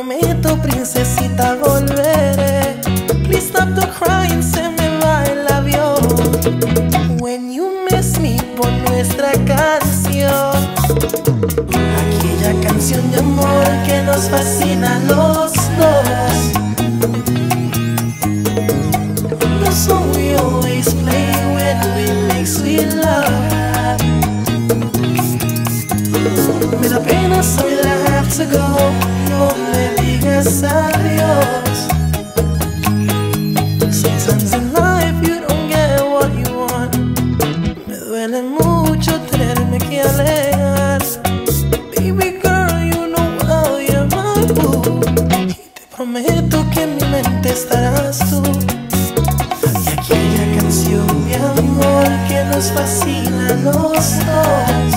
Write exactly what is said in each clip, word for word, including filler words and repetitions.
prometo, princesita, volveré. Please stop the crying, se me va el avión. When you miss me, pon nuestra canción. Aquella canción de amor que nos fascina a los dos. The song we always play when we make sweet love. Me da pena saber that I have to go. No me digas adiós. Sometimes in life you don't get what you want. Me duele mucho tenerme que alejar. Baby girl, you know well you're my boo. Y te prometo que en mi mente estarás tú. Y aquella canción de amor que nos fascina a los dos.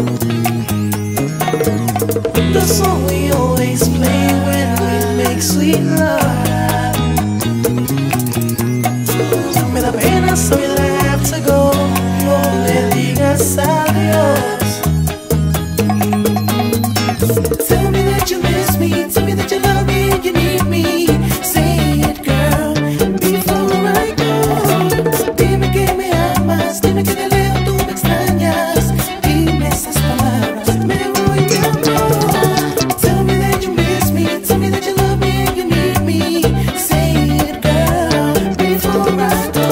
The song we always play when we make sweet love. Me da pena saber that I have to go. No me digas adiós. Tell me that you miss me. Tell me that you love me and you need me. Say it, girl, before I go. Dime que me amas. Dime que de lejos tú me extrañas. Dime esas palabras. Me voy de amor. Tell me that you miss me. Tell me that you love me and you need me. Say it, girl, before I go.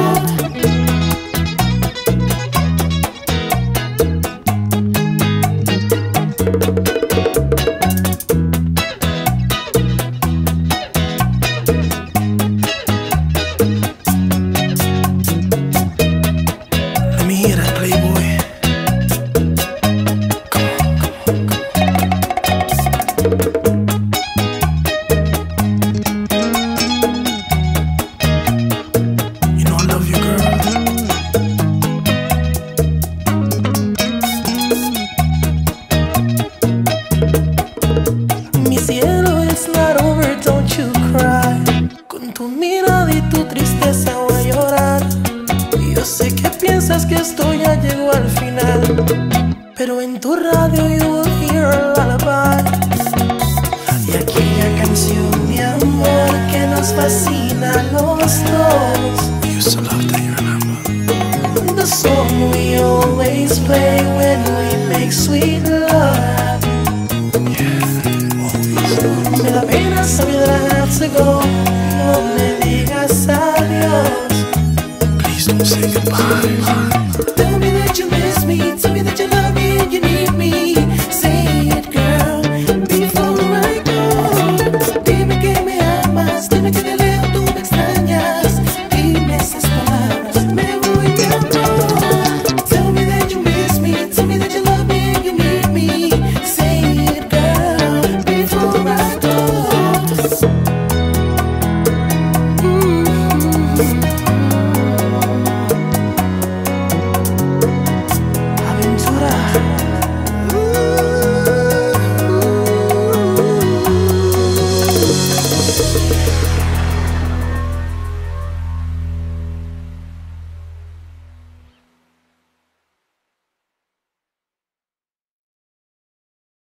Let me hear that, Playboy. You know I love you, girl. Mi cielo, it's not over, don't you cry. Con tu mirada y tu tristeza voy a llorar. Yo sé que piensas que esto ya llegó al final, pero en tu radio you will hear a lullaby. Y aquella canción de amor que nos fascina a los dos. We used to love that, you remember? The song we always play when we make sweet love. Me da pena saber that I have to go. No me digas adiós. Please don't say goodbye.